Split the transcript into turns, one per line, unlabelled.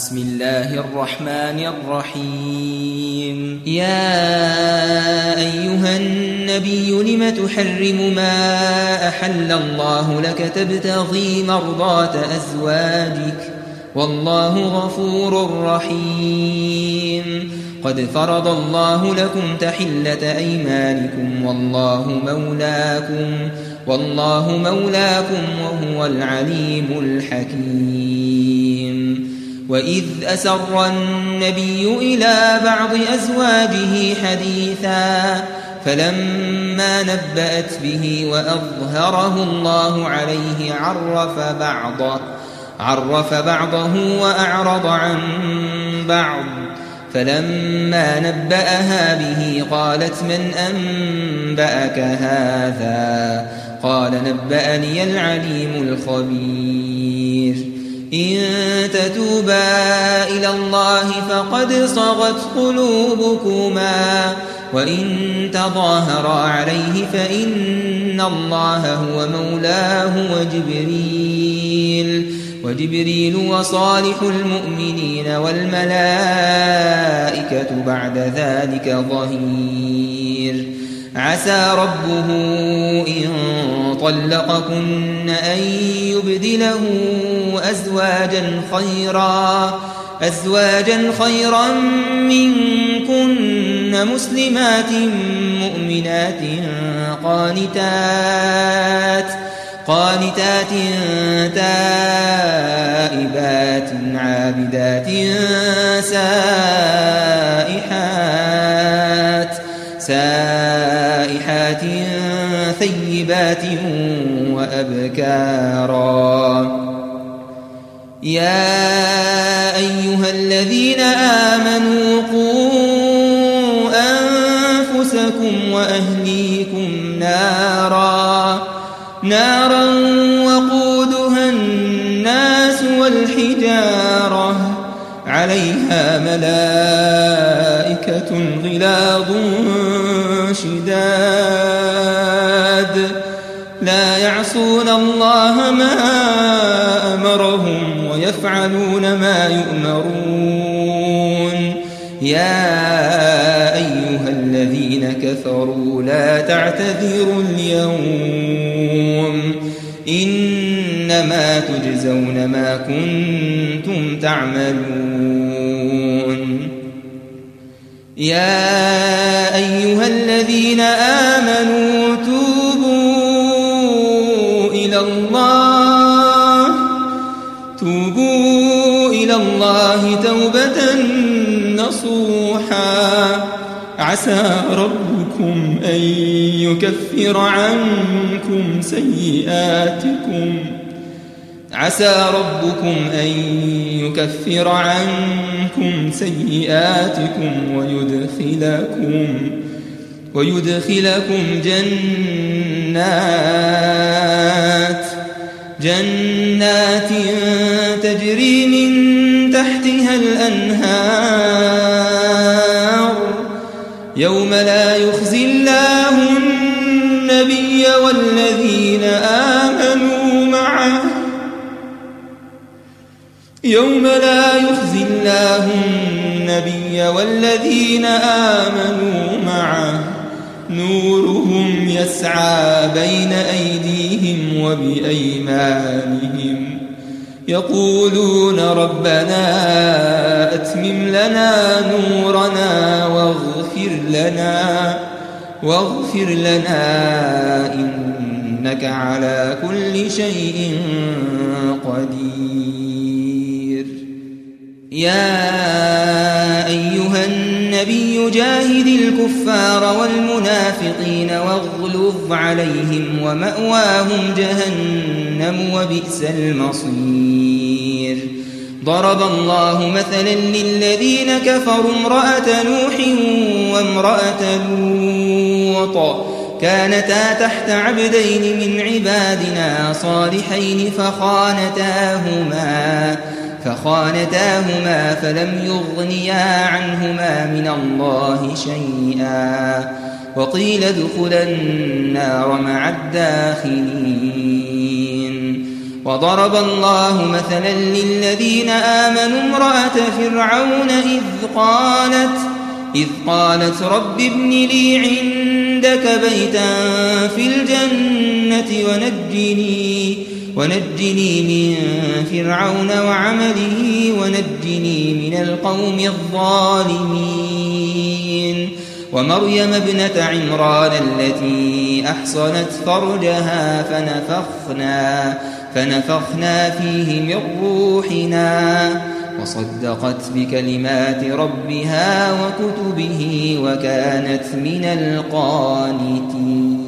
بسم الله الرحمن الرحيم يا أيها النبي لم تحرم ما أحل الله لك تبتغي مرضات أزواجك والله غفور رحيم قد فرض الله لكم تحلة أيمانكم والله مولاكم وهو العليم الحكيم وإذ أسر النبي إلى بعض أزواجه حديثا فلما نبأت به وأظهره الله عليه عرف بعضه وأعرض عن بعض فلما نبأها به قالت من أنبأك هذا قال نبأني العليم الخبير إن تتوبا إلى الله فقد صغت قلوبكما وإن تظاهرا عليه فإن الله هو مولاه وجبريل وصالح المؤمنين والملائكة بعد ذلك ظهير عسى ربه إن طلقكن أن يبدله أزواجا خيرا منكن مسلمات مؤمنات قانتات تائبات عابدات سائحات ثيبات وأبكارا يا أيها الذين آمنوا قوا أنفسكم وأهليكم نارا وقودها الناس والحجارة عليها ملائكة غلاظ شداد لا يعصون الله ما أمرهم ويفعلون ما يؤمرون يا أيها الذين كفروا لا تعتذروا اليوم إنما تجزون ما كنتم تعملون يا أيها الذين آمنوا توبوا إلى الله توبة نصوحا عسى ربكم أن يكفر عنكم سيئاتكم ويدخلكم جنات تجري من تحتها الأنهار يوم لا يخزي الله النبي والذين آمنوا معه نورهم يسعى بين أيديهم وبأيمانهم يقولون ربنا أتمم لنا نورنا واغفر لنا إنك على كل شيء قدير يا أيها النبي جاهد الكفار والمنافقين واغلظ عليهم ومأواهم جهنم وبئس المصير ضرب الله مثلا للذين كفروا امرأة نوح وامرأة لوط كانتا تحت عبدين من عبادنا صالحين فخانتاهما فلم يغنيا عنهما من الله شيئا وقيل ادخلا النار مع الداخلين وضرب الله مثلا للذين آمنوا امرأة فرعون إذ قالت رب ابن لي عندك بيتا في الجنة ونجني من فرعون وعمله ونجني من القوم الظالمين ومريم ابنة عمران التي أحصنت فرجها فنفخنا فيه من روحنا وصدقت بكلمات ربها وكتبه وكانت من القانتين.